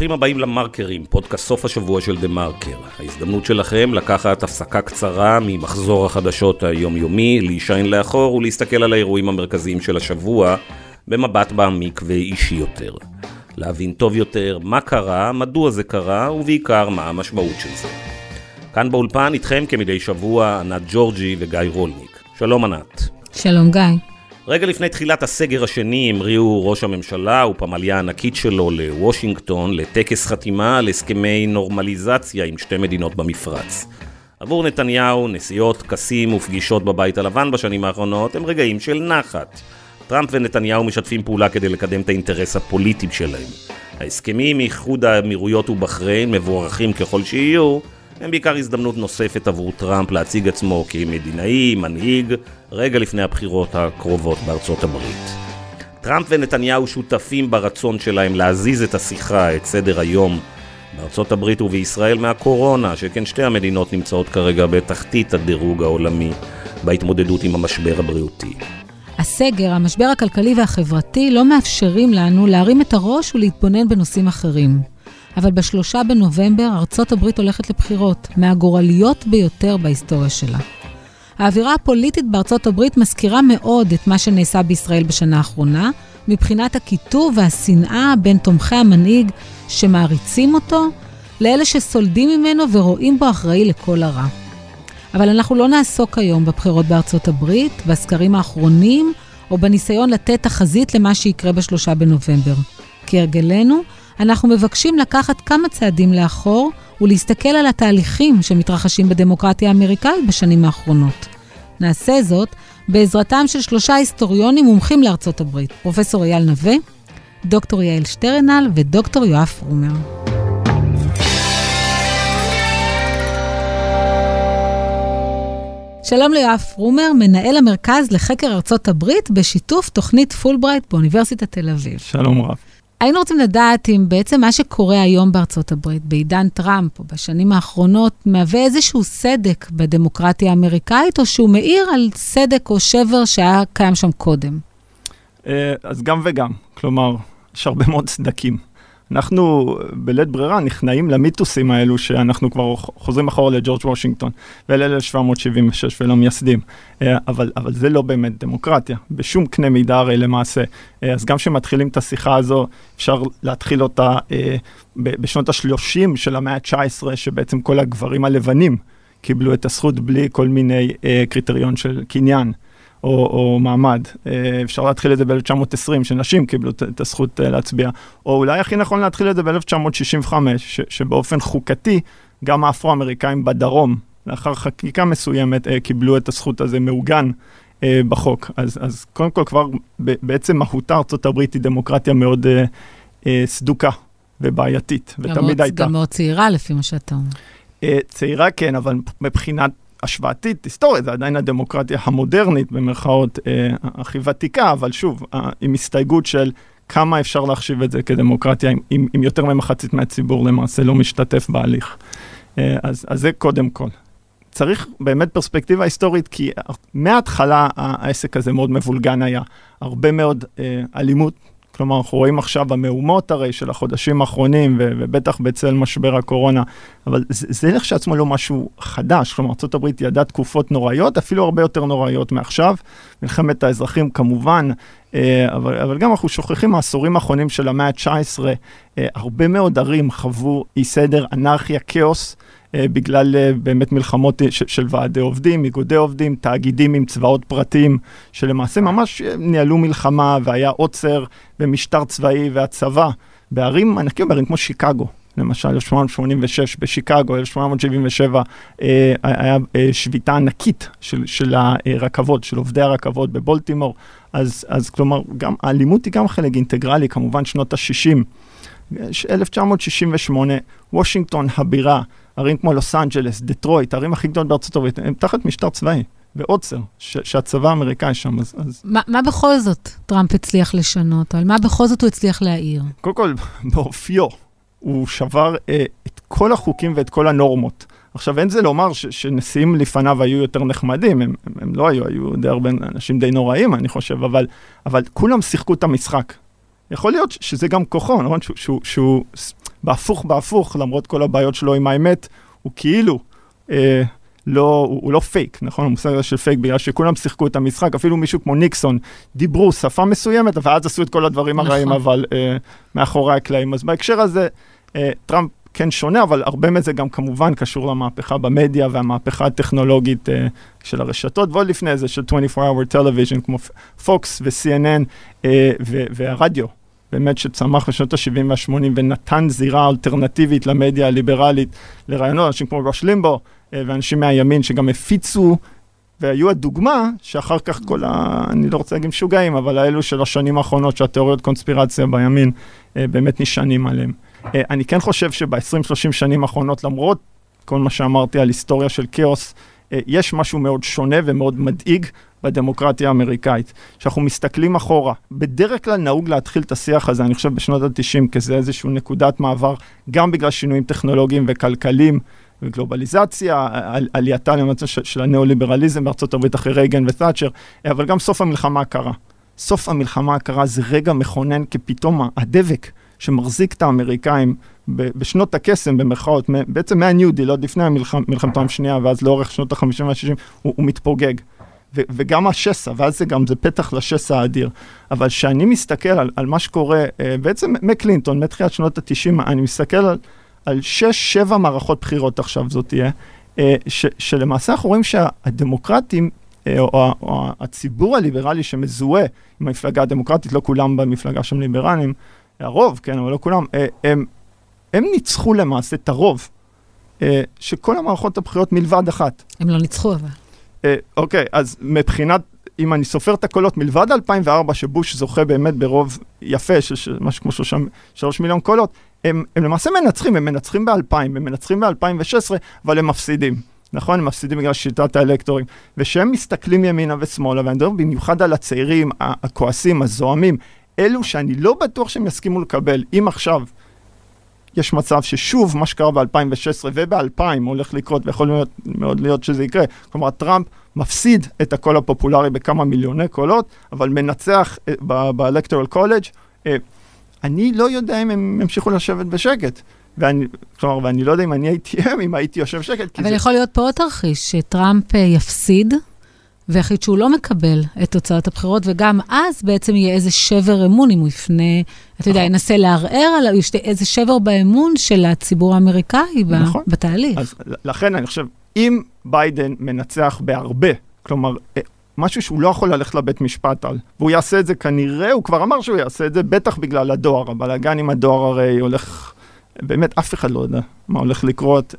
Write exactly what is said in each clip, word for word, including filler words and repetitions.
ברוכים הבאים למרקרים, פודקאסט סוף השבוע של דה מרקר. ההזדמנות שלכם לקחת הפסקה קצרה ממחזור החדשות היומיומי, להישען לאחור ולהסתכל על האירועים המרכזיים של השבוע במבט מעמיק ואישי יותר. להבין טוב יותר מה קרה, מדוע זה קרה ובעיקר מה המשמעות של זה. כאן באולפן איתכם כמדי שבוע ענת ג'ורג'י וגיא רולניק. שלום ענת. שלום גיא. רגע לפני תחילת הסגר השני המריאו ראש הממשלה ופמליה הענקית שלו לוושינגטון לטקס חתימה על הסכמי נורמליזציה עם שתי מדינות במפרץ. עבור נתניהו, נסיעות, טקסים ופגישות בבית הלבן בשנים האחרונות הם רגעים של נחת. טראמפ ונתניהו משתפים פעולה כדי לקדם את האינטרס הפוליטי שלהם. ההסכמים מאיחוד האמירויות ובחריין, מבורכים ככל שיהיו, הם בעיקר הזדמנות נוספת עבור טראמפ להציג עצמו כמדינאי, מנהיג, רגע לפני הבחירות הקרובות בארצות הברית. טראמפ ונתניהו שותפים ברצון שלהם להזיז את השיחה, את סדר היום בארצות הברית ובישראל מהקורונה, שכן שתי המדינות נמצאות כרגע בתחתית הדירוג העולמי בהתמודדות עם המשבר הבריאותי. הסגר, המשבר הכלכלי והחברתי לא מאפשרים לנו להרים את הראש ולהתבונן בנושאים אחרים. אבל בשלושה בנובמבר ארצות הברית הולכת לבחירות, מהגורליות ביותר בהיסטוריה שלה. האווירה הפוליטית בארצות הברית מזכירה מאוד את מה שנעשה בישראל בשנה האחרונה, מבחינת הקיטוב והשנאה בין תומכי המנהיג שמעריצים אותו, לאלה שסולדים ממנו ורואים בו אחראי לכל הרע. אבל אנחנו לא נעסוק היום בבחירות בארצות הברית, בסקרים האחרונים, או בניסיון לתת תחזית למה שיקרה בשלושה בנובמבר. כהרגלנו, אנחנו מבקשים לקחת כמה צעדים לאחור ולהסתכל על התהליכים שמתרחשים בדמוקרטיה האמריקאית בשנים האחרונות. נעשה זאת בעזרתם של שלושה היסטוריונים מומחים לארצות הברית, פרופסור אייל נווה, דוקטור יעל שטרנל ודוקטור יואב פרומר. שלום ליואב פרומר, מנהל המרכז לחקר ארצות הברית בשיתוף תוכנית פולברייט באוניברסיטת תל אביב. שלום רב. היינו רוצים לדעת אם בעצם מה שקורה היום בארצות הברית, בעידן טראמפ או בשנים האחרונות, מהווה איזשהו סדק בדמוקרטיה האמריקאית, או שהוא מאיר על סדק או שבר שהיה קיים שם קודם? אז גם וגם. כלומר, יש הרבה מאוד סדקים. אנחנו בלית ברירה נכנעים למיתוסים האלו שאנחנו כבר חוזרים אחורה לג'ורג' וושינגטון ול-אלף שבע מאות שבעים ושש ולמייסדים. אבל, אבל זה לא באמת דמוקרטיה, בשום קנה מידה הרי למעשה. אז גם שמתחילים את השיחה הזו, אפשר להתחיל אותה בשנות ה-שלושים של המאה ה-תשע עשרה, שבעצם כל הגברים הלבנים קיבלו את הזכות בלי כל מיני קריטריון של קניין. או, או מעמד. אפשר להתחיל את זה ב-אלף תשע מאות עשרים, שנשים קיבלו את הזכות להצביע. או אולי הכי נכון להתחיל את זה ב-אלף תשע מאות שישים וחמש, ש- שבאופן חוקתי, גם האפרו-אמריקאים בדרום, לאחר חקיקה מסוימת, קיבלו את הזכות הזה מעוגן בחוק. אז, אז קודם כל כבר בעצם מהותה ארצות הברית היא דמוקרטיה מאוד סדוקה ובעייתית, ותמיד הייתה. גם מאוד צעירה לפי מה שאתה אומר. צעירה כן, אבל מבחינת השוואתית, היסטורית, זה עדיין הדמוקרטיה המודרנית, במרכאות אה, הכי ותיקה, אבל שוב, אה, עם הסתייגות של כמה אפשר להחשיב את זה כדמוקרטיה, אם, אם, אם יותר ממחצית מהציבור למעשה לא משתתף בהליך. אה, אז, אז זה קודם כל. צריך באמת פרספקטיבה היסטורית, כי מההתחלה העסק הזה מאוד מבולגן היה, הרבה מאוד אה, אלימות, כלומר, אנחנו רואים עכשיו המהומות הרי של החודשים האחרונים, ו- ובטח בצל משבר הקורונה, אבל זה, זה לכשעצמו לא משהו חדש, כלומר, ארצות הברית ידעה תקופות נוראיות, אפילו הרבה יותר נוראיות מעכשיו, מלחמת האזרחים כמובן, אבל, אבל גם אנחנו שוכחים מהעשורים האחרונים של המאה ה-תשע עשרה, הרבה מאוד ערים חוו אי סדר, אנרכיה, כאוס, בגלל באמת מלחמות של, של ועדי עובדים, איגודי עובדים, תאגידים עם צבאות פרטיים, שלמעשה ממש ניהלו מלחמה והיה עוצר במשטר צבאי והצבא, בערים ענקים, בערים כמו שיקגו, למשל אלף שמונה מאות שמונים ושש בשיקגו, אלף שמונה מאות שבעים ושבע אה, היה אה, שביתה ענקית של, של הרכבות, של עובדי הרכבות בבולטימור, אז, אז כלומר, גם, האלימות היא גם חלק אינטגרלי, כמובן שנות ה-שישים, אלף תשע מאות שישים ושמונה, וושינגטון הבירה, ערים כמו לוס אנג'לס, דטרויט, הערים הכי גדולות בארצות הברית, הם תחת משטר צבאי, ועוצר, ש- שהצבא האמריקאי שם. אז, אז... מה, מה בכל זאת טראמפ הצליח לשנות? על מה בכל זאת הוא הצליח להעיר? קודם כל, באופיו, הוא שבר אה, את כל החוקים ואת כל הנורמות. עכשיו, אין זה לומר ש- שנשיאים לפניו היו יותר נחמדים, הם, הם, הם לא היו, היו די הרבה אנשים די נוראים, אני חושב, אבל, אבל כולם שיחקו את המשחק. יכול להיות שזה גם כוחו, נכון? שהוא, שהוא, שהוא בהפוך בהפוך, למרות כל הבעיות שלו עם האמת, הוא כאילו אה, לא, הוא, הוא לא פייק, נכון? המושג הזה של פייק, בגלל שכולם שיחקו את המשחק, אפילו מישהו כמו ניקסון, דיברו שפה מסוימת, ואז עשו את כל הדברים נכון. הרעים, אבל אה, מאחורי הקלעים. אז בהקשר הזה, אה, טראמפ כן שונה, אבל הרבה מזה גם כמובן קשור למהפכה במדיה, והמהפכה הטכנולוגית אה, של הרשתות, ועוד לפני זה של twenty-four hour television, כמו פוקס ו-סי אן אן אה, ו- והרדיו. באמת שצמח בשנות ה-שבעים וה-שמונים ונתן זירה אלטרנטיבית למדיה הליברלית, לרעיונות, אנשים כמו ראש לימבו, ואנשים מהימין שגם הפיצו, והיו הדוגמה שאחר כך כל ה... אני לא רוצה להגיד משוגעים, אבל האלו של השנים האחרונות שהתיאוריות קונספירציה בימין באמת נשענים עליהם. אני כן חושב שב-עשרים שלושים שנים האחרונות, למרות כל מה שאמרתי על היסטוריה של כאוס, יש משהו מאוד שונה ומאוד מדאיג בדמוקרטיה האמריקאית. שאנחנו מסתכלים אחורה, בדרך כלל נהוג להתחיל את השיח הזה, אני חושב בשנות ה-תשעים, כזה איזשהו נקודת מעבר, גם בגלל שינויים טכנולוגיים וכלכליים, וגלובליזציה, על, עלייתה למצב של, של הנאו-ליברליזם בארצות הברית אחרי רייגן ותאצ'ר, אבל גם סוף המלחמה הקרה. סוף המלחמה הקרה זה רגע מכונן, כי פתאום הדבק שמחזיק את האמריקאים בשנות הקסם, במרכאות, בעצם מהניו דיל, עוד לפני המלחמת העולם השנייה, ואז לאורך שנות ה-חמישים וה-שישים, הוא, הוא מתפוגג. ו, וגם השסע, ואז זה גם, זה פתח לשסע האדיר. אבל שאני מסתכל על, על מה שקורה, בעצם מקלינטון, מתחילת שנות ה-תשעים, אני מסתכל על, על שש, שבע מערכות בחירות עכשיו זאת תהיה, ש, שלמעשה אנחנו רואים שהדמוקרטים, או, או הציבור הליברלי שמזוהה עם המפלגה הדמוקרטית, לא כולם במפלגה שהם ליברלים, הרוב, כן, אבל לא כולם, הם, הם ניצחו למעשה את הרוב, שכל המערכות הבחירות מלבד אחת. הם לא ניצחו אבל. אוקיי, אז מבחינת, אם אני סופר את הקולות, מלבד אלפיים וארבע שבוש זוכה באמת ברוב יפה, של משהו כמו שלוש מיליון קולות, הם, הם למעשה מנצחים, הם מנצחים ב-אלפיים, הם מנצחים ב-אלפיים ושש עשרה, אבל הם מפסידים. נכון? הם מפסידים בגלל שיטת האלקטורים. ושהם מסתכלים ימינה ושמאלה, ואני מדבר במיוחד על הצעירים, הכועסים, הזוהמים, אלו שאני לא בטוח שהם יסכימו לקבל. אם עכשיו יש מצב ששוב מה שקרה ב-אלפיים ושש עשרה וב-אלפיים הולך לקרות, ויכול להיות, מאוד להיות שזה יקרה. כלומר, טראמפ מפסיד את הקול הפופולרי בכמה מיליוני קולות, אבל מנצח באלקטורל קולג'. אני לא יודע אם הם המשיכו לשבת בשקט. ואני, כלומר, ואני לא יודע אם אני הייתי הם, אם הייתי יושב בשקט. אבל זה... יכול להיות פה עוד תרחיש, שטראמפ יפסיד, והחליט שהוא לא מקבל את תוצאות הבחירות, וגם אז בעצם יהיה איזה שבר אמון, אם הוא יפנה, אתה יודע, ינסה לערער על איזה שבר באמון של הציבור האמריקאי נכון. בתהליך. אז לכן אני חושב, אם ביידן מנצח בהרבה, כלומר, משהו שהוא לא יכול ללכת לבית משפט על, והוא יעשה את זה כנראה, הוא כבר אמר שהוא יעשה את זה, בטח בגלל הדואר, אבל הגן עם הדואר הרי הולך, באמת אף אחד לא יודע מה הולך לקרות,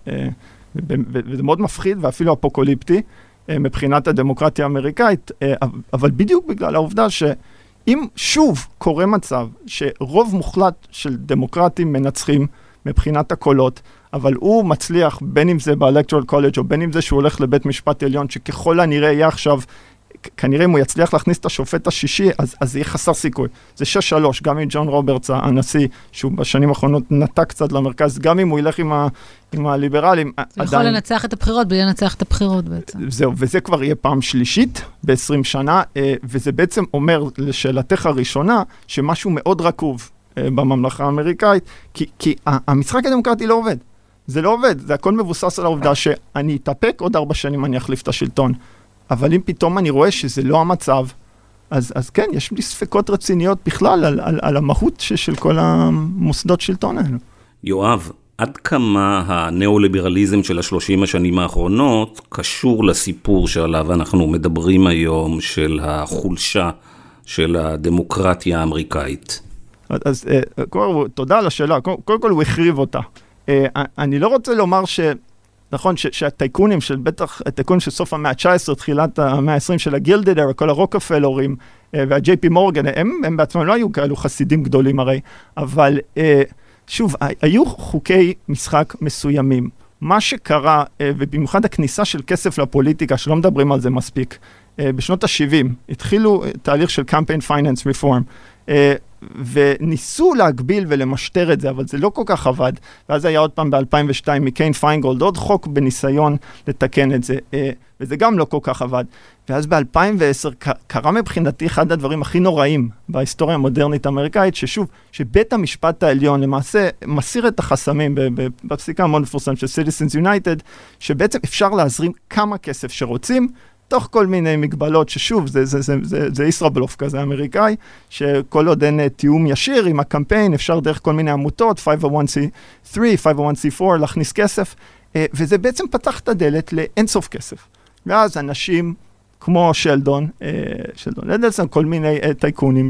וזה מאוד מפחיד ואפילו אפוקוליפטי, מבחינת הדמוקרטיה האמריקאית, אבל בדיוק בגלל העובדה שאם שוב קורה מצב שרוב מוחלט של דמוקרטים מנצחים מבחינת הקולות, אבל הוא מצליח בין אם זה באלקטורל קולג' או בין אם זה שהוא הולך לבית משפט עליון, שככל הנראה יהיה עכשיו, כנראה אם הוא יצליח להכניס את השופט השישי, אז, אז יהיה חסר סיכוי. זה שש שלוש, גם עם ג'ון רוברטס, הנשיא, שהוא בשנים האחרונות נטע קצת למרכז, גם אם הוא ילך עם, ה, עם הליברלים. זה עדיין... יכול לנצח את הבחירות, בלי לנצח את הבחירות בעצם. זהו, וזה כבר יהיה פעם שלישית ב-עשרים שנה, וזה בעצם אומר לשאלתך הראשונה, שמשהו מאוד רקוב בממלכה האמריקאית, כי, כי המשחק הדמוקרטי לא עובד. זה לא עובד, זה הכל מבוסס על העובדה שאני אתאפק, עוד ארבע שנים אני אחליף את השלטון. אבל אם פתאום אני רואה שזה לא המצב, אז, אז כן, יש לי ספקות רציניות בכלל על, על, על המהות ש, של כל המוסדות שלטון האלו. יואב, עד כמה הנאו-ליברליזם של השלושים השנים האחרונות קשור לסיפור שעליו אנחנו מדברים היום, של החולשה של הדמוקרטיה האמריקאית? אז קודם, תודה על השאלה. קודם כל הוא החריב אותה. אני לא רוצה לומר ש... נכון, שהטייקונים של, בטח, הטייקונים של סוף המאה ה-תשע עשרה, תחילת המאה ה-עשרים של הגילדד ארה, כל הרוקפלורים וה-ג'יי פי מורגן, הם, הם בעצמם לא היו כאלו חסידים גדולים הרי, אבל שוב, היו חוקי משחק מסוימים. מה שקרה, ובמיוחד הכניסה של כסף לפוליטיקה, שלא מדברים על זה מספיק, בשנות ה-שבעים, התחילו תהליך של campaign finance reform, וניסו להגביל ולמשטר את זה, אבל זה לא כל כך עבד. ואז היה עוד פעם ב-אלפיים ושתיים מקיין פיינגולד, עוד חוק בניסיון לתקן את זה, וזה גם לא כל כך עבד. ואז ב-אלפיים ועשר קרה מבחינתי אחד הדברים הכי נוראים בהיסטוריה המודרנית האמריקאית, ששוב, שבית המשפט העליון למעשה מסיר את החסמים בפסיקה המאוד מפורסם של Citizens United, שבעצם אפשר להזרים כמה כסף שרוצים, תוך כל מיני מגבלות ששוב, זה, זה, זה, זה, זה ישראבלוף כזה אמריקאי, שכל עוד אין תיאום ישיר עם הקמפיין, אפשר דרך כל מיני עמותות, חמש אפס אחת סי שלוש, חמש אפס אחת סי ארבע, להכניס כסף, וזה בעצם פתח את הדלת לאינסוף כסף. ואז אנשים כמו שלדון, שלדון אדלסון, כל מיני טייקונים,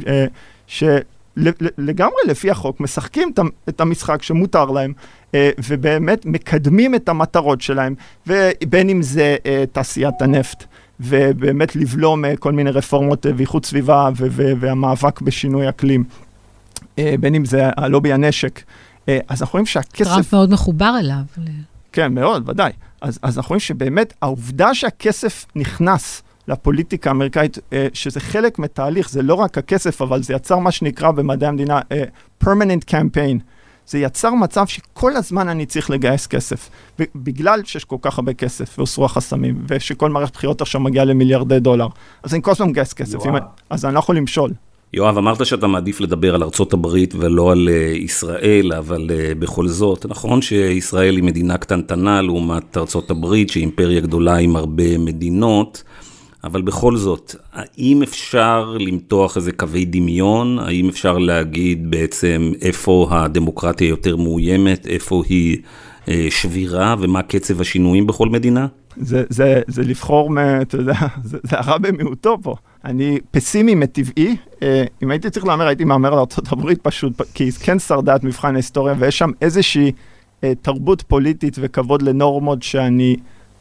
שלגמרי לפי החוק משחקים את המשחק שמותר להם, ובאמת מקדמים את המטרות שלהם, ובין אם זה תעשיית הנפט, ובאמת לבלום כל מיני רפורמות ואיכות סביבה והמאבק בשינוי אקלים, בין אם זה הלובי הנשק. אז אנחנו רואים שהכסף... טראמפ מאוד מחובר אליו. כן, מאוד, ודאי. אז, אז אנחנו רואים שבאמת העובדה שהכסף נכנס לפוליטיקה האמריקאית, שזה חלק מתהליך, זה לא רק הכסף, אבל זה יצר מה שנקרא במדעי המדינה permanent campaign. זה יצר מצב שכל הזמן אני צריך לגייס כסף, בגלל שיש כל כך הרבה כסף, והוסרו החסמים, ושכל מערכת בחירות עכשיו מגיעה למיליארדי דולר. אז אני כל הזמן מגייס כסף, אז אני לא יכול למשול. יואב, אמרת שאתה מעדיף לדבר על ארצות הברית ולא על ישראל, אבל בכל זאת, נכון שישראל היא מדינה קטנטנה לעומת ארצות הברית, שהיא אימפריה גדולה עם הרבה מדינות, אבל בכל זאת, האם אפשר למתוח איזה קווי דמיון? האם אפשר להגיד בעצם איפה הדמוקרטיה יותר מאוימת, איפה היא אה, שבירה, ומה קצב השינויים בכל מדינה? זה, זה, זה לבחור, אתה יודע, זה, זה הרע במיעוטו פה. אני פסימי מטבעי, אה, אם הייתי צריך לאמר, הייתי מאמר לארצות הברית פשוט, כי כן שרדה את מבחן ההיסטוריה, ויש שם איזושהי אה, תרבות פוליטית וכבוד לנורמות שאני...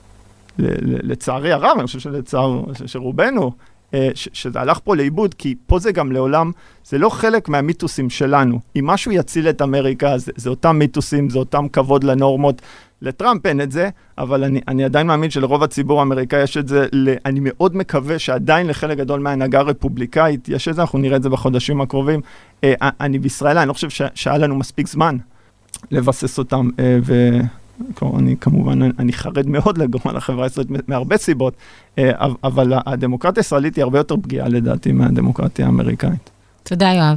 לצערי הרב, אני חושב שלצער, שרובנו, שזה הלך פה לאיבוד, כי פה זה גם לעולם, זה לא חלק מהמיתוסים שלנו. אם משהו יציל את אמריקה, זה, זה אותם מיתוסים, זה אותם כבוד לנורמות. לטראמפ אין את זה, אבל אני, אני עדיין מאמין שלרוב הציבור האמריקאי יש את זה, אני מאוד מקווה שעדיין לחלק גדול מההנהגה הרפובליקאית, יש את זה, אנחנו נראה את זה בחודשים הקרובים. אני בישראל, אני לא חושב שהיה לנו מספיק זמן לבסס אותם, ו... אני כמובן, אני חרד מאוד לגורל החברה הישראלית מהרבה סיבות, אבל הדמוקרטיה הישראלית היא הרבה יותר פגיעה לדעתי מהדמוקרטיה האמריקאית. תודה, יואב.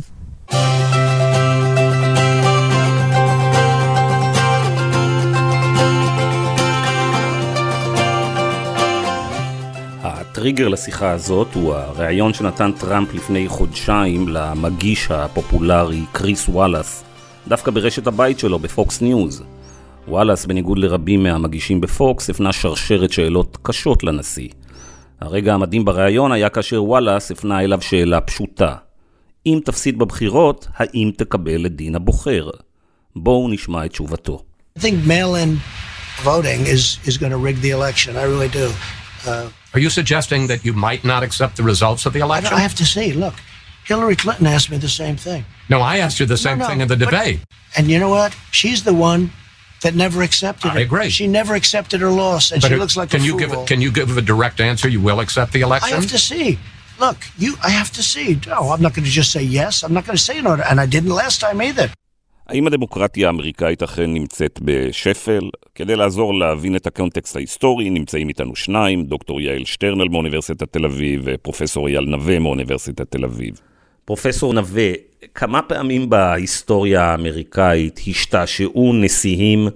הטריגר לשיחה הזאת הוא הראיון שנתן טראמפ לפני חודשיים למגיש הפופולרי קריס וואלאס, דווקא ברשת הבית שלו בפוקס ניוז. וואלאס, בניגוד לרבים מהמגישים בפוקס, הפנה שרשרת שאלות קשות לנשיא. הרגע המדהים בראיון היה כאשר וואלאס הפנה אליו שאלה פשוטה. אם תפסיד בבחירות, האם תקבל את דין הבוחר? בואו נשמע את תשובתו. I think mail-in voting is is going to rig the election. I really do. Uh, Are you suggesting that you might not accept the results of the election? I have to see. Look, Hillary Clinton asked me the same thing. No, I asked you the same no, no, thing in the but, debate. And you know what? She's the one that never accepted I it. agree. She never accepted her loss, and but she it, looks like can a you fool. Give, can you give a direct answer? You will accept the election? I have to see. Look, you. I have to see. No, I'm not going to just say yes. I'm not going to say no, and I didn't last time either. האם הדמוקרטיה האמריקאית אכן נמצאת בשפל? כדי לעזור להבין את הקונטקסט ההיסטורי, נמצאים איתנו שניים, דוקטור יעל שטרנל מאוניברסיטת תל אביב, ופרופסור אייל נווה מאוניברסיטת תל אביב. פרופסור נווה, כמה פעמים בהיסטוריה האמריקאית השתעשעו נשיאים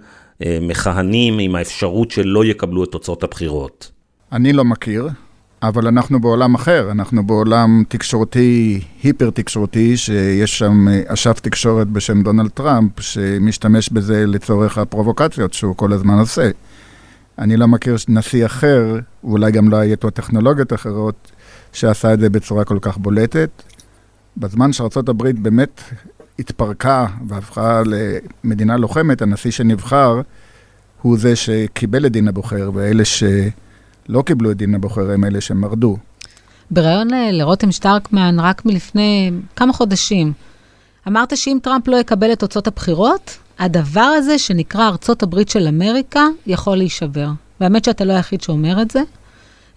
מכהנים עם האפשרות שלא יקבלו את תוצאות הבחירות? אני לא מכיר, אבל אנחנו בעולם אחר, אנחנו בעולם תקשורתי, היפר תקשורתי, שיש שם אשף תקשורת בשם דונלד טראמפ, שמשתמש בזה לצורך הפרובוקציות שהוא כל הזמן עושה. אני לא מכיר נשיא אחר, ואולי גם לא היה איתו טכנולוגיות אחרות, שעשה את זה בצורה כל כך בולטת. בזמן שארצות הברית באמת התפרקה והפכה למדינה לוחמת, הנשיא שנבחר הוא זה שקיבל את דין הבוחר, ואלה שלא קיבלו את דין הבוחר הם אלה שמרדו. בראיון לרותם שטרקמן רק מלפני כמה חודשים, אמרת שאם טראמפ לא יקבל את תוצאות הבחירות, הדבר הזה שנקרא ארצות הברית של אמריקה יכול להישבר. והאמת שאתה לא היחיד שאומר את זה.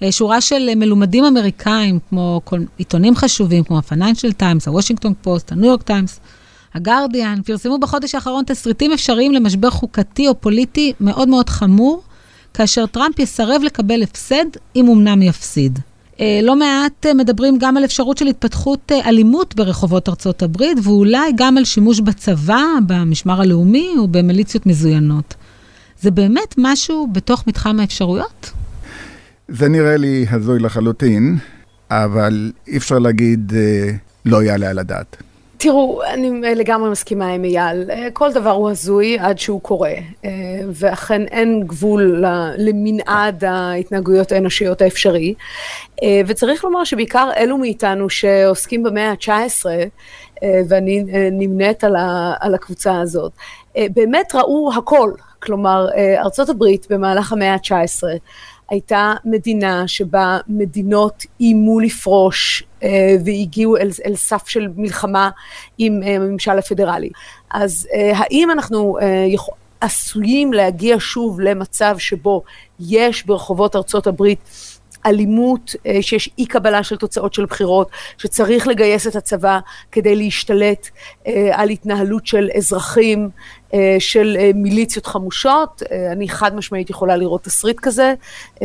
שורה של מלומדים אמריקאים, כמו כל עיתונים חשובים, כמו ה-Financial Times, ה-Washington Post, הניו יורק טיימס, הגארדיאן, פרסמו בחודש האחרון תסריטים אפשריים למשבר חוקתי או פוליטי מאוד מאוד חמור, כאשר טראמפ יסרב לקבל הפסד, אם אמנם יפסיד. לא מעט מדברים גם על אפשרות של התפתחות אלימות ברחובות ארצות הברית, ואולי גם על שימוש בצבא, במשמר הלאומי ובמיליציות מזוינות. זה באמת משהו בתוך מתחם האפשרויות? זה נראה לי הזוי לחלוטין, אבל אי אפשר להגיד לא יעלה על הדעת. תראו, אני לגמרי מסכימה עם אייל. כל דבר הוא הזוי עד שהוא קורה, ואכן אין גבול למנעד ההתנהגויות האנושיות האפשרי. וצריך לומר שבעיקר אלו מאיתנו שעוסקים במאה ה-תשע עשרה, ואני נמנית על הקבוצה הזאת, באמת ראו הכל. כלומר, ארצות הברית במהלך המאה ה-תשע עשרה, הייתה מדינה שבה מדינות אימו לפרוש אה, והגיעו אל, אל סף של מלחמה עם אה, הממשל הפדרלי. אז אה, האם אנחנו אה, יכול, עשויים להגיע שוב למצב שבו יש ברחובות ארצות הברית אלימות, אה, שיש אי קבלה של תוצאות של בחירות, שצריך לגייס את הצבא כדי להשתלט אה, על התנהלות של אזרחים, של מיליציות חמושות? אני חד משמעית יכולה לראות תסריט כזה,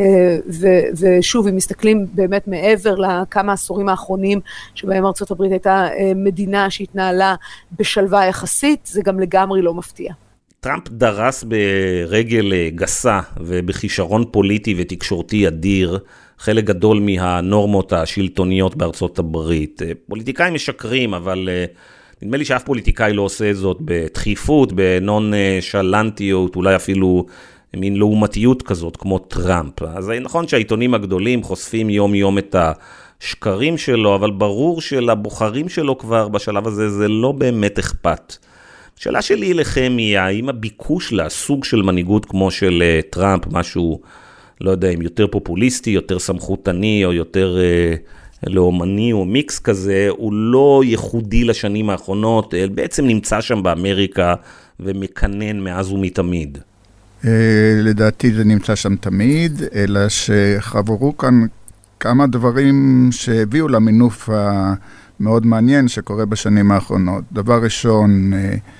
ושוב, אם מסתכלים באמת מעבר לכמה עשורים האחרונים, שבהם ארצות הברית הייתה מדינה שהתנהלה בשלווה יחסית, זה גם לגמרי לא מפתיע. טראמפ דרס ברגל גסה ובחישרון פוליטי ותקשורתי אדיר, חלק גדול מהנורמות השלטוניות בארצות הברית. פוליטיקאים משקרים, אבל נדמה לי שאף פוליטיקאי לא עושה זאת בדחיפות, בנון שלנטיות, אולי אפילו מין לעומתיות כזאת, כמו טראמפ. אז נכון שהעיתונים הגדולים חושפים יום יום את השקרים שלו, אבל ברור שלבוחרים שלו כבר בשלב הזה זה לא באמת אכפת. השאלה שלי לכם היא, האם הביקוש לסוג של מנהיגות כמו של טראמפ, משהו, לא יודע, אם יותר פופוליסטי, יותר סמכותני, או יותר לאומני או מיקס כזה, הוא לא ייחודי לשנים האחרונות, בעצם נמצא שם באמריקה ומקנן מאז ומתמיד. לדעתי זה נמצא שם תמיד, אלא שחברו כאן כמה דברים שהביאו למינוף המאוד מעניין שקורה בשנים האחרונות. דבר ראשון,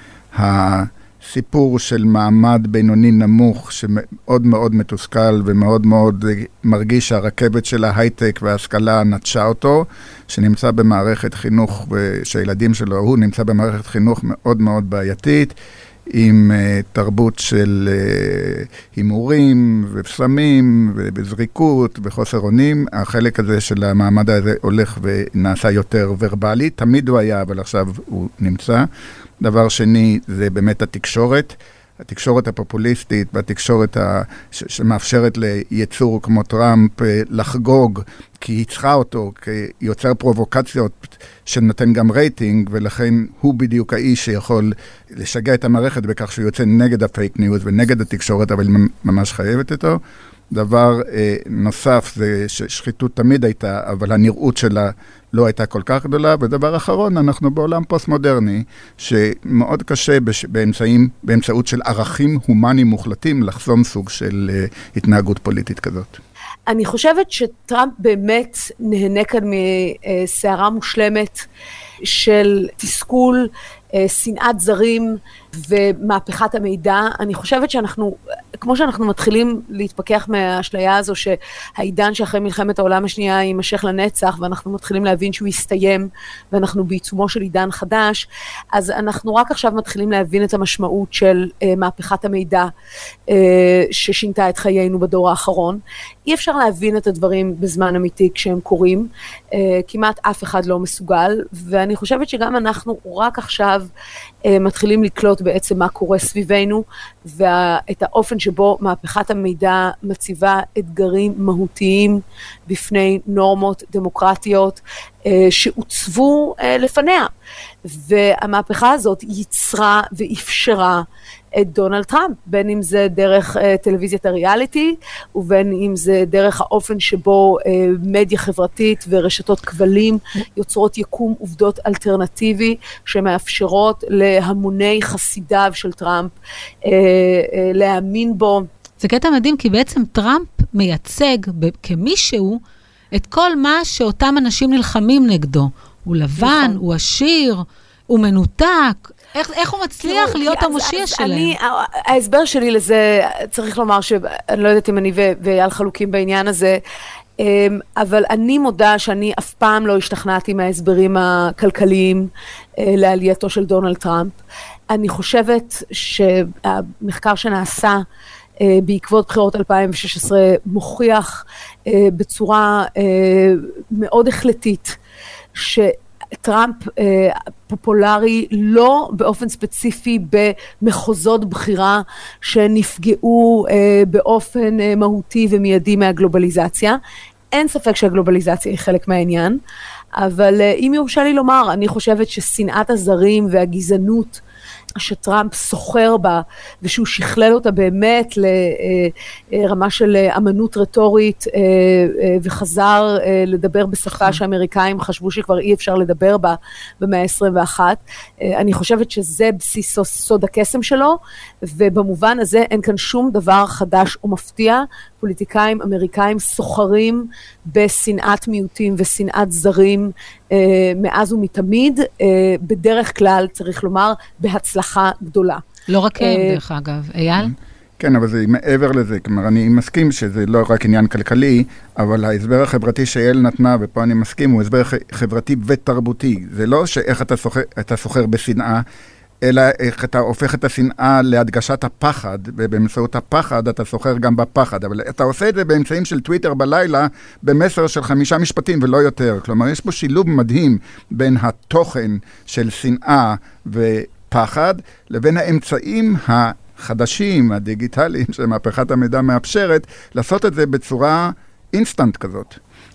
הסיפור של מעמד בינוני נמוך שמאוד מאוד מתוסכל ומאוד מאוד מרגיש שהרכבת של ההייטק וההשכלה נטשה אותו, שנמצא במערכת חינוך, שהילדים שלו, הוא נמצא במערכת חינוך מאוד מאוד בעייתית, עם תרבות של הימורים וסמים ובזריקות וחוסר אונים. החלק הזה של המעמד הזה הולך ונעשה יותר ורבלי, תמיד הוא היה, אבל עכשיו הוא נמצא. דבר שני זה באמת התקשורת, התקשורת הפופוליסטית והתקשורת ה... ש... שמאפשרת ליצור כמו טראמפ לחגוג, כי היא צריכה אותו, כי יוצר פרובוקציות שנותן גם רייטינג, ולכן הוא בדיוק האיש שיכול לשגע את המערכת בכך שהוא יוצא נגד הפייק ניוז ונגד התקשורת, אבל ממש חייבת אותו. דבר אה, נוסף זה ששחיתות תמיד הייתה, אבל הנראות שלה לא הייתה כל כך גדולה. ודבר אחרון, אנחנו בעולם פוסט-מודרני, שמאוד קשה בש... באמצעים, באמצעות של ערכים הומניים מוחלטים לחסום סוג של אה, התנהגות פוליטית כזאת. אני חושבת שטראמפ באמת נהנה כאן מסערה מושלמת של תסכול, שנאת זרים ומהפכת המידע. אני חושבת שאנחנו, כמו שאנחנו מתחילים להתפכח מהאשליה הזו שהעידן שאחרי מלחמת העולם השנייה יימשך לנצח, ואנחנו מתחילים להבין שהוא יסתיים, ואנחנו בעיצומו של עידן חדש, אז אנחנו רק עכשיו מתחילים להבין את המשמעות של uh, מהפכת המידע uh, ששינתה את חיינו בדור האחרון. אי אפשר להבין את הדברים בזמן אמיתי כשהם קורים, uh, כמעט אף אחד לא מסוגל, ואני חושבת שגם אנחנו רק עכשיו uh, מתחילים לקלוט בעצם מה קורה סביבנו, ואת האופן שבו מהפכת המידע מציבה אתגרים מהותיים בפני נורמות דמוקרטיות שעוצבו לפניה. והמהפכה הזאת יצרה ואפשרה את דונלד טראמפ, בין אם זה דרך טלוויזיית הריאליטי, ובין אם זה דרך האופן שבו מדיה חברתית ורשתות כבלים יוצרות יקום עובדות אלטרנטיבי, שמאפשרות להמוני חסידיו של טראמפ להאמין בו. זה קטע מדהים, כי בעצם טראמפ מייצג כמישהו את כל מה שאותם אנשים נלחמים נגדו. הוא לבן, הוא עשיר, הוא מנותק. איך, איך הוא מצליח להיות המושיע שלהם? אני, ההסבר שלי לזה, צריך לומר שאני לא יודעת אם אני ואייל חלוקים בעניין הזה, אבל אני מודה שאני אף פעם לא השתכנעתי מההסברים הכלכליים לעלייתו של דונלד טראמפ. אני חושבת שהמחקר שנעשה בעקבות בחירות אלפיים ושש עשרה מוכיח בצורה מאוד החלטית שטראמפ פופולרי לא באופן ספציפי במחוזות בחירה שנפגעו באופן מהותי ומיידי מהגלובליזציה. אין ספק שהגלובליזציה היא חלק מהעניין, אבל אם יורשה לי לומר, אני חושבת ששנאת הזרים והגזענות שטראמפ סוחר בה, ושהוא שכלל אותה באמת לרמה של אמנות רטורית, וחזר לדבר בשפה שאמריקאים חשבו שכבר אי אפשר לדבר בה במאה ה-עשרים ואחת. אני חושבת שזה בסיס סוד הקסם שלו, ובמובן הזה אין כאן שום דבר חדש או מפתיע. פוליטיקאים אמריקאים סוחרים בשנאת מיעוטים ושנאת זרים מאז ומתמיד, בדרך כלל צריך לומר בהצלחה גדולה. לא רק הם דרך אגב, אייל? כן, אבל זה מעבר לזה, כלומר, אני מסכים שזה לא רק עניין כלכלי, אבל ההסבר החברתי שאייל נתנה, ופה אני מסכים, הוא הסבר חברתי ותרבותי. זה לא שאיך אתה סוחר, אתה סוחר בשנאה, אלא איך אתה הופך את השנאה להדגשת הפחד, ובאמצעות הפחד אתה סוחר גם בפחד, אבל אתה עושה את זה באמצעים של טוויטר בלילה, במסר של חמישה משפטים ולא יותר. כלומר, יש פה שילוב מדהים בין התוכן של שנאה ופחד, לבין האמצעים החדשים, הדיגיטליים, שמהפכת המידע מאפשרת, לעשות את זה בצורה אינסטנט כזאת.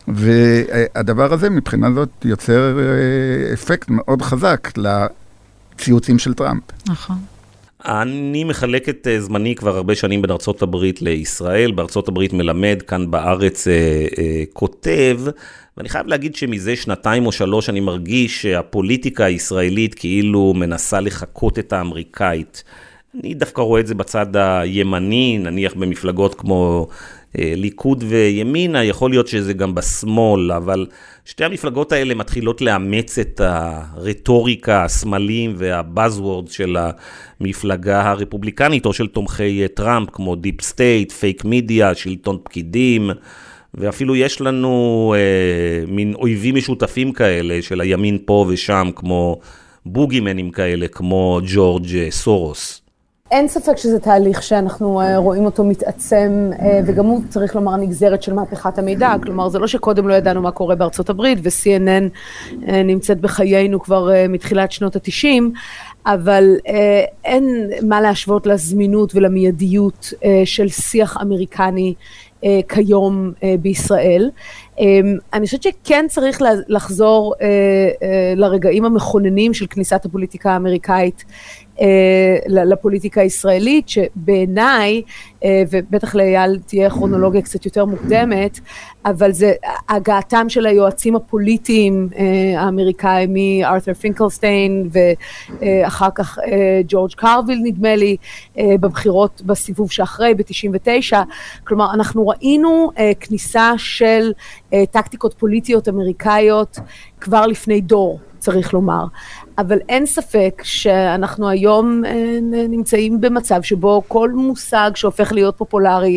והדבר הזה מבחינה זאת יוצר אפקט מאוד חזק לציוצים של טראמפ. נכון. אני מחלק את זמני כבר הרבה שנים בין ארצות הברית לישראל, בארצות הברית מלמד, כאן בארץ אה, אה, כותב, ואני חייב להגיד שמזה שנתיים או שלוש אני מרגיש שהפוליטיקה הישראלית כאילו מנסה לחקות את האמריקאית. אני דווקא רואה את זה בצד הימני, נניח במפלגות כמו אה, ליכוד וימינה, יכול להיות שזה גם בשמאל, אבל שתי המפלגות האלה מתחילות לאמץ את הרטוריקה, הסמלים והבאזוורד של המפלגה הרפובליקנית, או של תומכי טראמפ, כמו דיפ סטייט, פייק מידיה, שלטון פקידים, ואפילו יש לנו אה, מין אויבים משותפים כאלה של הימין פה ושם, כמו בוגימנים כאלה, כמו ג'ורג' סורוס. אין ספק שזה תהליך שאנחנו רואים אותו מתעצם, וגם הוא צריך לומר נגזרת של מהפכת המידע, כלומר זה לא שקודם לא ידענו מה קורה בארצות הברית, ו-סי אן אן נמצאת בחיינו כבר מתחילת שנות ה-תשעים, אבל אין מה להשוות לזמינות ולמיידיות של שיח אמריקני כיום בישראל. אני חושבת שכן צריך לחזור לרגעים המכוננים של כניסת הפוליטיקה האמריקאית לפוליטיקה הישראלית, שבעיניי, ובטח לאייל תהיה כרונולוגיה קצת יותר מוקדמת, אבל זה הגעתם של היועצים הפוליטיים האמריקאים, מארת'ר פינקלסטיין, ואחר כך ג'ורג' קרוויל נדמה לי, בבחירות בסיבוב שאחרי, ב-תשעים ותשע, כלומר אנחנו ראינו כניסה של טקטיקות פוליטיות אמריקאיות כבר לפני דור, צריך לומר. אבל אין ספק שאנחנו היום נמצאים במצב שבו כל מושג שהופך להיות פופולרי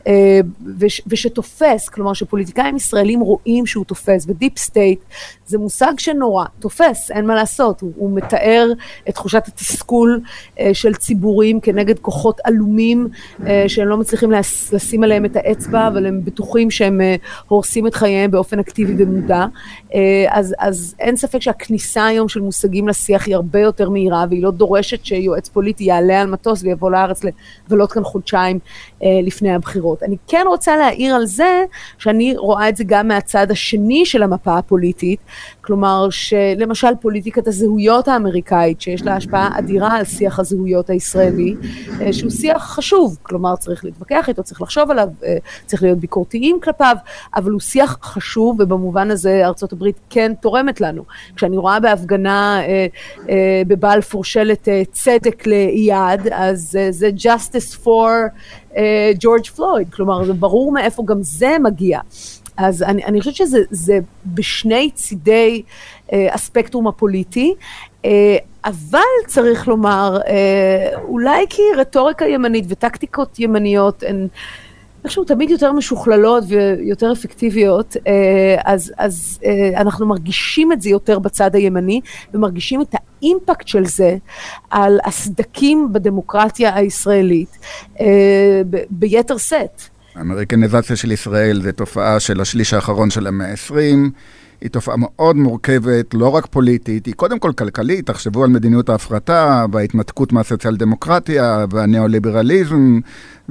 ושתופס, כלומר שפוליטיקאים ישראלים רואים שהוא תופס, ודיפ סטייט זה מושג שנורא תופס, אין מה לעשות, הוא, הוא מתאר את תחושת התסכול של ציבורים כנגד כוחות אלומים שהם לא מצליחים לשים עליהם את האצבע, אבל הם בטוחים שהם הורסים את חייהם באופן אקטיבי ומודע. אז, אז אין ספק שהכניסה היום של מושגים לשיח היא הרבה יותר מהירה, והיא לא דורשת שיועץ פוליטי יעלה על מטוס ויבוא לארץ לבלות כאן חודשיים לפני הבחירות. אני כן רוצה להעיר על זה, שאני רואה את זה גם מהצד השני של המפה הפוליטית, כלומר, שלמשל פוליטיקת הזהויות האמריקאית, שיש לה השפעה אדירה על שיח הזהויות הישראלי, שהוא שיח חשוב, כלומר צריך להתווכח איתו, צריך לחשוב עליו, צריך להיות ביקורתיים כלפיו, אבל הוא שיח חשוב, ובמובן הזה ארצות הברית כן תורמת לנו. כשאני רואה בהפגנה בבלפור שלט צדק ליעד, אז זה justice for ג'ורג' פלויד, כלומר זה ברור מאיפה גם זה מגיע. אז אני, אני חושבת שזה זה בשני צידי אה, הספקטרום הפוליטי, אה, אבל צריך לומר, אה, אולי כי רטוריקה ימנית וטקטיקות ימניות הן איכשהו תמיד יותר משוכללות ויותר אפקטיביות, אה, אז, אז אה, אנחנו מרגישים את זה יותר בצד הימני, ומרגישים את האימפקט של זה על הסדקים בדמוקרטיה הישראלית אה, ב, ביתר סט. האמריקניזציה של ישראל זה תופעה של השליש האחרון של המאה ה-עשרים, היא תופעה מאוד מורכבת, לא רק פוליטית, היא קודם כל כלכלית, תחשבו על מדיניות ההפרטה וההתנתקות מהסוציאל דמוקרטיה והניאו-ליברליזם,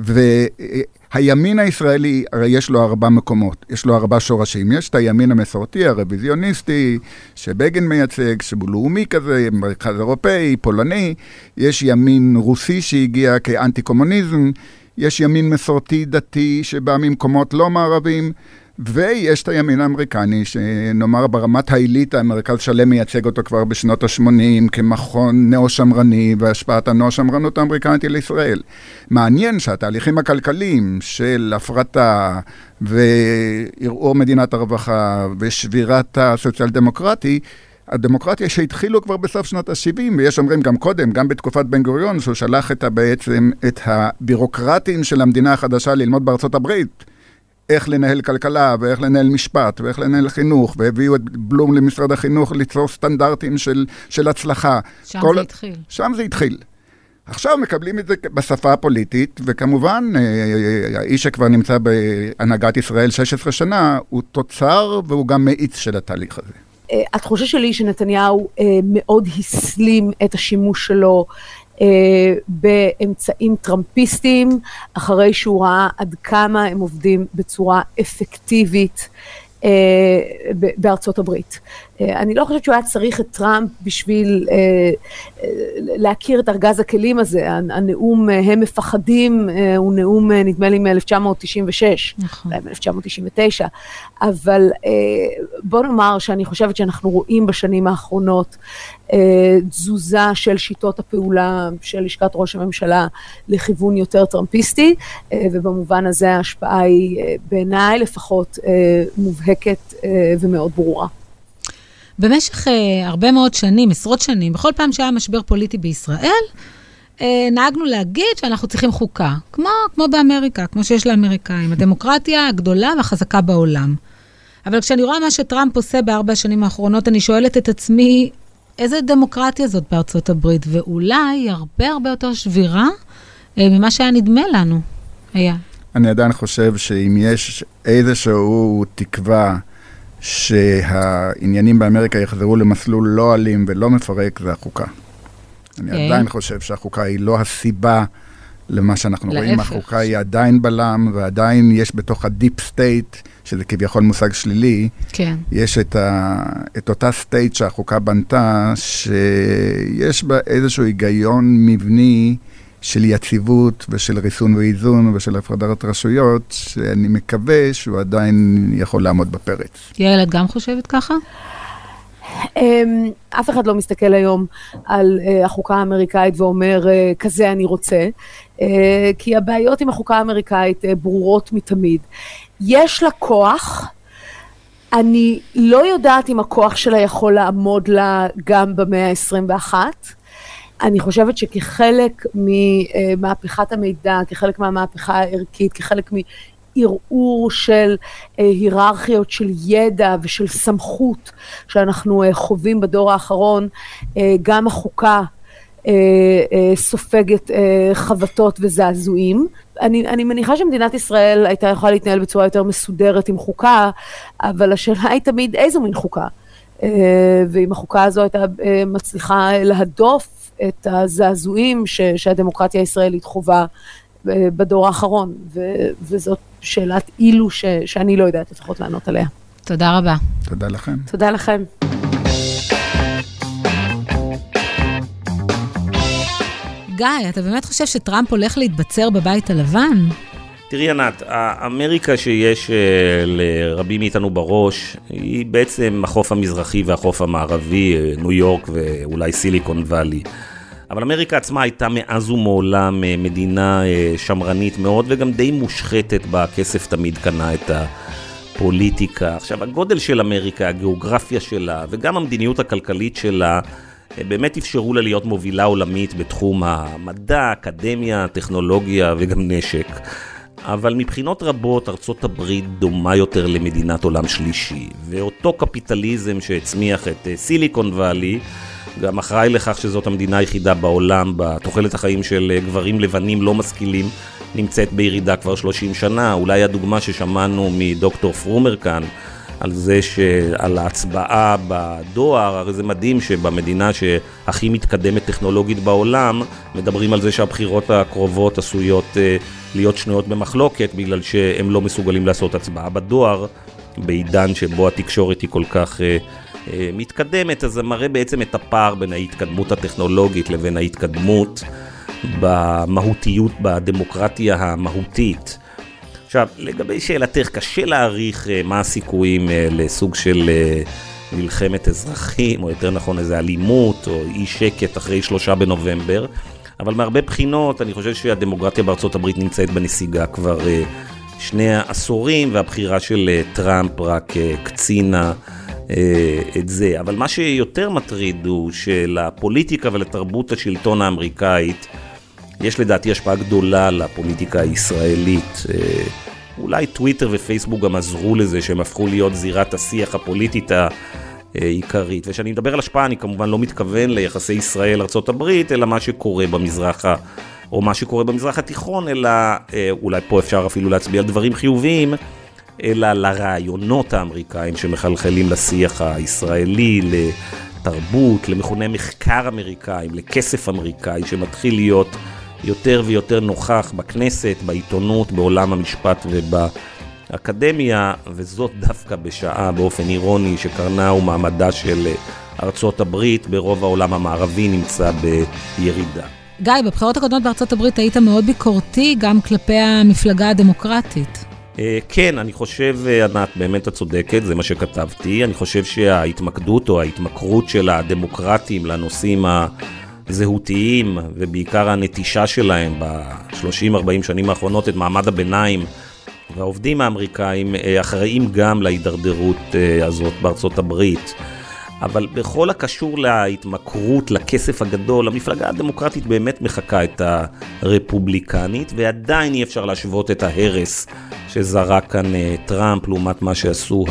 והימין הישראלי, הרי יש לו ארבע מקומות, יש לו ארבע שורשים, יש את הימין המסורתי, הרוויזיוניסטי, שבגין מייצג, שהוא לאומי כזה, מרכז אירופאי, פולני, יש ימין רוסי שהגיע כאנטי-קומוניזם, יש ימין מסורתי דתי שבא ממקומות לא מערבים, ויש את הימין האמריקני, שנאמר ברמת העילית, המרכז שלם מייצג אותו כבר בשנות ה-שמונים, כמכון נאו-שמרני, והשפעת הנאו-שמרנות האמריקנית לישראל. מעניין שהתהליכים הכלכליים של הפרטה, וערעור מדינת הרווחה, ושבירת הסוציאל דמוקרטי, הדמוקרטיה שהתחילו כבר בסוף שנות ה-שבעים, ויש אומרים גם קודם, גם בתקופת בן גוריון, שהוא שלח את בעצם את הבירוקרטים של המדינה החדשה ללמוד בארצות הברית, איך לנהל כלכלה, ואיך לנהל משפט, ואיך לנהל חינוך, והביאו את בלום למשרד החינוך ליצור סטנדרטים של, של הצלחה. שם כל... זה התחיל. שם זה התחיל. עכשיו מקבלים את זה בשפה הפוליטית, וכמובן, האיש שכבר נמצא בהנהגת ישראל שש עשרה שנה, הוא תוצר והוא גם מאיץ של התהליך הזה. התחושה שלי שנתניהו אה, מאוד הסלים את השימוש שלו אה, באמצעים טראמפיסטיים, אחרי שהוא ראה עד כמה הם עובדים בצורה אפקטיבית אה, בארצות הברית. אה, אני לא חושבת שהוא היה צריך את טראמפ בשביל אה, אה, להכיר את ארגז הכלים הזה. הנאום אה, הם מפחדים, אה, הוא נאום אה, נדמה לי מ-אלף תשע מאות תשעים ושש, נכון. מ-אלף תשע מאות תשעים ותשע, אבל אה, בוא נאמר שאני חושבת שאנחנו רואים בשנים האחרונות אה, תזוזה של שיטות הפעולה של לשכת ראש הממשלה לכיוון יותר טראמפיסטי, אה, ובמובן הזה ההשפעה היא אה, בעיניי לפחות אה, מובהקת אה, ומאוד ברורה. במשך uh, הרבה מאוד שנים, עשרות שנים, בכל פעם שהיה משבר פוליטי בישראל, uh, נהגנו להגיד שאנחנו צריכים חוקה, כמו, כמו באמריקה, כמו שיש לאמריקאים, הדמוקרטיה הגדולה והחזקה בעולם. אבל כשאני רואה מה שטראמפ עושה בארבע השנים האחרונות, אני שואלת את עצמי, איזה דמוקרטיה זאת בארצות הברית, ואולי הרבה הרבה יותר שבירה uh, ממה שהיה נדמה לנו. היה. אני עדיין חושב שאם יש איזשהו תקווה, שהעניינים באמריקה יחזרו למסלול לא אלים ולא מפרק, זה החוקה. אני okay. עדיין חושב שהחוקה היא לא הסיבה למה שאנחנו להפך. רואים. החוקה היא עדיין בלם, ועדיין יש בתוך הדיפ סטייט, שזה כביכול מושג שלילי, כן. יש את, ה, את אותה סטייט שהחוקה בנתה, שיש בה איזשהו היגיון מבני, של יציבות ושל ריסון ואיזון ושל הפרדת רשויות, שאני מקווה שהוא עדיין יכול לעמוד בפרץ. יעל, את גם חושבת ככה? אף אחד לא מסתכל היום על החוקה האמריקאית ואומר, כזה אני רוצה, כי הבעיות עם החוקה האמריקאית ברורות מתמיד. יש לה כוח, אני לא יודעת אם הכוח שלה יכול לעמוד לה גם במאה ה-עשרים ואחת, אני חושבת שכחלק ממהפכת המידע, כחלק מהמהפכה הערכית, כחלק מערעור של היררכיות של ידע ושל סמכות שאנחנו חווים בדור האחרון, גם החוקה סופגת חבטות וזעזועים. אני, אני מניחה שמדינת ישראל הייתה יכולה להתנהל בצורה יותר מסודרת עם חוקה, אבל השאלה היא תמיד איזו מין חוקה. ואם החוקה הזו הייתה מצליחה להדוף את הזעזועים ש, שהדמוקרטיה הישראלית חובה בדור האחרון, ו, וזאת שאלת אילו ש, שאני לא יודעת לפחות לענות עליה. תודה רבה. תודה לכם. תודה לכם. גיא, אתה באמת חושב שטראמפ הולך להתבצר בבית הלבן? תראי ענת, האמריקה שיש לרבים מאיתנו בראש, היא בעצם החוף המזרחי והחוף המערבי, ניו יורק ואולי סיליקון ואלי. אבל אמריקה עצמה הייתה מאז ומעולם מדינה שמרנית מאוד, וגם די מושחתת בכסף תמיד קנה את הפוליטיקה. עכשיו, הגודל של אמריקה, הגיאוגרפיה שלה, וגם המדיניות הכלכלית שלה, באמת אפשרו לה להיות מובילה עולמית בתחום המדע, אקדמיה, טכנולוגיה וגם נשק. אבל מבחינות רבות ארצות הברית דומה יותר למדינת עולם שלישי, ואותו קפיטליזם שהצמיח את סיליקון ואלי, גם אחראי לכך שזאת המדינה היחידה בעולם, בתוחלת החיים של גברים לבנים לא משכילים, נמצאת בירידה כבר שלושים שנה. אולי הדוגמה ששמענו מדוקטור פרומר כאן, על זה שעל ההצבעה בדואר, הרי זה מדהים שבמדינה שהכי מתקדמת טכנולוגית בעולם, מדברים על זה שהבחירות הקרובות עשויות להיות שנויות במחלוקת, בגלל שהם לא מסוגלים לעשות הצבעה בדואר, בעידן שבו התקשורת היא כל כך מתקדמת. אז זה מראה בעצם את הפער בין ההתקדמות הטכנולוגית לבין ההתקדמות במהותיות, בדמוקרטיה המהותית. עכשיו, לגבי שאלתך, קשה להעריך מה הסיכויים לסוג של מלחמת אזרחים, או יותר נכון איזו אלימות, או אי שקט אחרי שלושה בנובמבר, אבל מהרבה בחינות אני חושב שהדמוקרטיה בארצות הברית נמצאת בנסיגה כבר שני עשורים, והבחירה של טראמפ רק קצינה את זה. אבל מה שיותר מטריד הוא שלפוליטיקה ולתרבות השלטון האמריקאית, יש לדעתי השפעה גדולה לפוליטיקה הישראלית. אולי טוויטר ופייסבוק גם עזרו לזה, שהם הפכו להיות זירת השיח הפוליטית העיקרית. ושאני מדבר על השפעה, אני כמובן לא מתכוון ליחסי ישראל-ארצות הברית, אלא מה שקורה במזרח, או מה שקורה במזרח התיכון, אלא אולי פה אפשר אפילו להצביע על דברים חיוביים, אלא לרעיונות האמריקאים שמחלחלים לשיח הישראלי, לתרבות, למכוני מחקר אמריקאים, לכסף אמריקאי שמתחיל להיות יותר ויותר נוכח בכנסת, בעיתונות, בעולם המשפט ובאקדמיה, וזאת דווקא בשעה באופן אירוני שקרנה ומעמדה של ארצות הברית ברוב העולם המערבי נמצא בירידה. גיא, בבחירות הקודמות בארצות הברית היית מאוד ביקורתי גם כלפי המפלגה הדמוקרטית. כן, אני חושב, ענת, באמת את צודקת, זה מה שכתבתי. אני חושב שההתמקדות או ההתמכרות של הדמוקרטים לנושאים הזהותיים, ובעיקר הנטישה שלהם ב-שלושים ארבעים שנים האחרונות את מעמד הביניים, והעובדים האמריקאים אחראים גם להידרדרות הזאת בארצות הברית. אבל בכל הקשור להתמכרות, לכסף הגדול, המפלגה הדמוקרטית באמת מחכה את הרפובליקנית, ועדיין אי אפשר להשוות את ההרס שזרק כאן טראמפ לעומת מה שעשו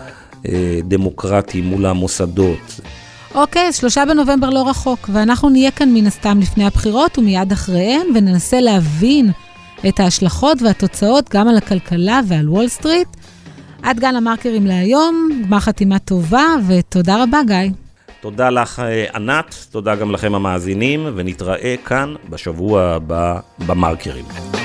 הדמוקרטים מול המוסדות. אוקיי, אז שלושה בנובמבר לא רחוק, ואנחנו נהיה כאן מן הסתם לפני הבחירות ומיד אחריהן, וננסה להבין את ההשלכות והתוצאות גם על הכלכלה ועל וול סטריט. עד כאן המרקרים להיום, גמר חתימה טובה, ותודה רבה גיא. תודה לך ענת, תודה גם לכם המאזינים, ונתראה כאן בשבוע הבא במרקרים.